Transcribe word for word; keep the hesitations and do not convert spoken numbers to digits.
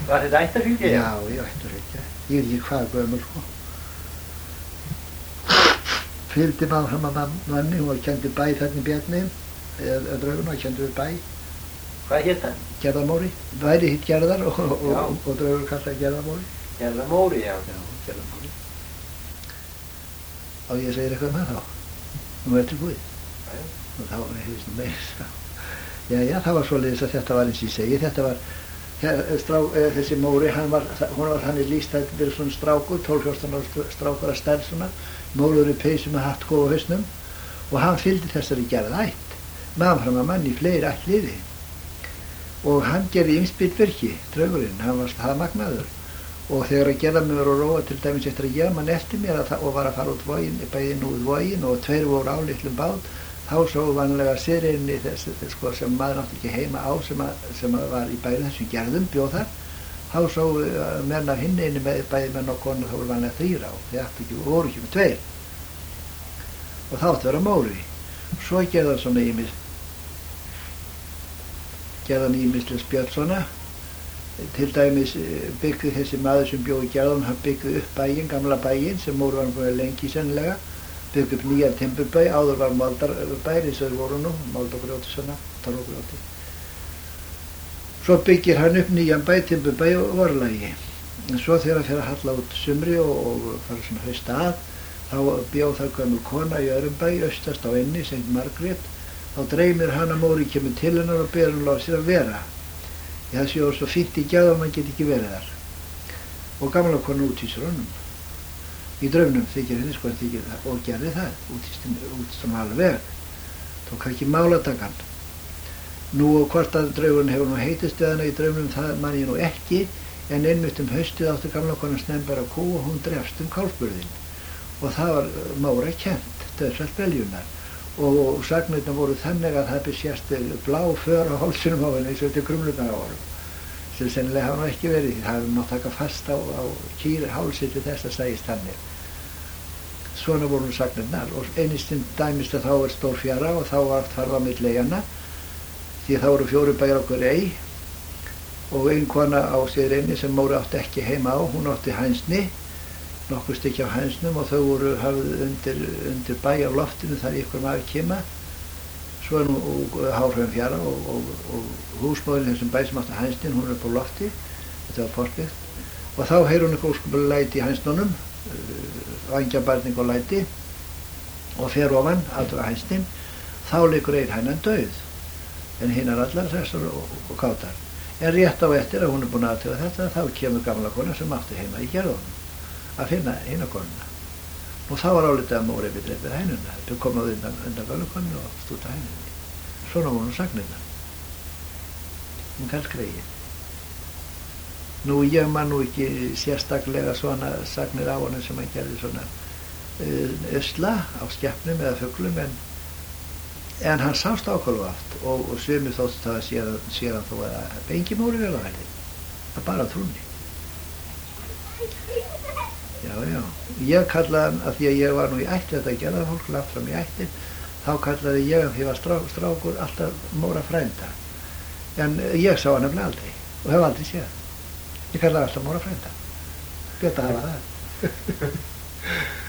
Var þetta ættarfylgja? Já, ég ættarfylgja. Ég veit ekki hvað gömul, sko. Fylgdi maður fram að manni, hún var kendi bæ þarna í Bjarni, eða Draugun var kendi við bæ. Hvað hétt hann? Gerðarmóri. Bæri hitt Gerðar og, og, og, og Draugur kallaði Gerðarmóri. Gerðarmóri, já. Já, Gerðarmóri. Og ég segir eitthvað með þá. Nú er tilbúið. Já. Og þá var ég hefðist nú meira. Já, já, það var svoleiðis að þetta var eins og ég segi. Þetta var, hér, strá, eh, þessi Móri, hann var, hún var hann í líst, þetta verið svona strákur, tólf fjórtán ára strákur að stærð svona, móður í peysu með hatt, kóf á hausnum, og hann fylgdi þessari Gerð ætt. Maður fram að manni í fleiri ættliði. Og hann gerði ýmsbytvirki, Draugurinn, hann var það magnaður. Og þegar að Gerðarmór og Róa til dæmis eftir að gera mann eftir mér að og var að fara út vogin, bæinn út vogin og tveir voru á litlum bát, þá svo vanlega séreinni þess, þess sko, sem maður nátti ekki heima á sem, að, sem að var í bæri þessum Gerðum, bjóð þar, þá svo uh, menn af hinn einu með bæði menn og konu þá voru vanlega þrýr á, þeir ætti ekki, voru ekki með tveir. Og þá átti að vera Móri. Svo gerðan svona ímis, gerðan ímislega Björnssona, til dæmis byggði þessi maður sem bjó í Gerðum, hann byggði upp bæinn, gamla bæinn sem Móri var búin lengi sennilega, byggði upp nýjar timburbæ, áður var Moldarbær eins og þeir voru nú, Moldagrjóti svona, Torfagrjóti. Svo byggir hann upp nýjan bæ, timburbæ og Vorlagi. En svo þegar hann fer að halla út sumri og, og fara svona hausta að, þá bjó það gömul kona í öðrum bæ, austast á enni, Saint Margrét, þá dreymir hann að Móri kemur til hennar og ber hann lof sér að vera. Ég það séu svo fínt í Gerðum, hann get ekki verið þar. Og gamla konu útvísur honum. Í draumnum þykir henni sko þykir það, og gerði það, útvístum alveg. Tók ekki málatakan. Nú og hvort að Draugurinn hefur nú heitist við hana í draumnum, það man ég nú ekki, en einmitt um haustið átti gamla konan snembara kú og hún drefst um kálfburðinn. Og það var Móra kennt, döðsvælt beljunar. Og sagnirnar voru þannig að það byrjast blá för á hálsinum á henni eins og þetta krumlunar á honum sem sennilega hafa nú ekki verið því það hefði mátt taka fast á, á kýri hálsi til þess að segist þannig. Svona voru sagnirnar og einistinn dæmist að þá er stór fjara og þá var þarf að milli eyjanna því þá voru fjóru bæjar okkur ei og ein kona á sér einni sem Móri átti ekki heima á, hún átti hænsni nokkur stykki á hænsnum og þau voru hafið undir, undir bæ á loftinu þar í ykkur maður kema svo er nú Hárhraun fjara og, og, og húsmóðurinn þessum bæ sem átti hænsnin, hún er upp á lofti þetta var portbyggt og þá heyr hún eitthvað óskaplega læti í hænsnunum vangjabarning og læti og fer ofan aðra hænsnin þá liggur ein hænan dauð en hinnar allar þessar og, og, og kátar en rétt á eftir að hún er búin aðtöða þetta þá kemur gamla kona sem átti heima í Gerðunum að finna hina konuna. Og þá var álitið að Móri við dreipið hænuna. Þau komaði undan, undan gamla konuna og stúta hænunni. Svona voru sagnirna. Um kallgreiði. Nú ég man nú ekki sérstaklega svona sagnir á honum sem hann gerði svona uh, usla á skepnum eða fuglum en, en hann sást ákvæðu aft og, og svimi þótt það séðan, séðan þó að engi Móri vel á henni. Það bara trúni. Já, já. Ég kallaði hann, að því að ég var nú í ætt, þetta gerða fólk lagt fram í ættin, þá kallaði ég að því ég var strá, strákur alltaf Móra frænda. En ég sá hann nefnilega aldrei og hef aldrei séð. Ég kallaði alltaf Móra frænda. Geta hafa það.